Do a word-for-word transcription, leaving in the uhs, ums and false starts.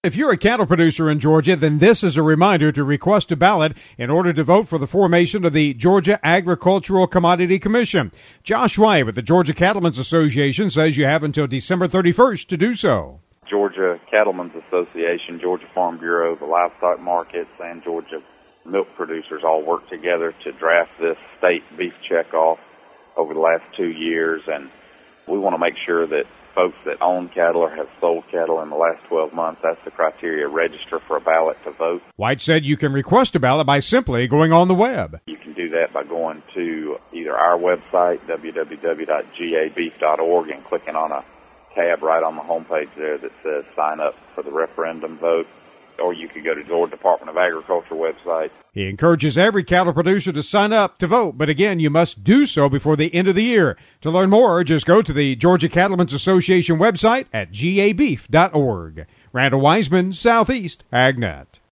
If you're a cattle producer in Georgia, then this is a reminder to request a ballot in order to vote for the formation of the Georgia Agricultural Commodity Commission. Josh White with the Georgia Cattlemen's Association says you have until December thirty-first to do so. Georgia Cattlemen's Association, Georgia Farm Bureau, the livestock markets, and Georgia milk producers all work together to draft this state beef checkoff over the last two years, and we want to make sure that folks that own cattle or have sold cattle in the last twelve months, that's the criteria, register for a ballot to vote. White said you can request a ballot by simply going on the web. You can do that by going to either our website, w w w dot g a beef dot org, and clicking on a tab right on the homepage there that says sign up for the referendum vote, or you could go to the Georgia Department of Agriculture website. He encourages every cattle producer to sign up to vote, but again, you must do so before the end of the year. To learn more, just go to the Georgia Cattlemen's Association website at g a beef dot org. Randall Wiseman, Southeast AgNet.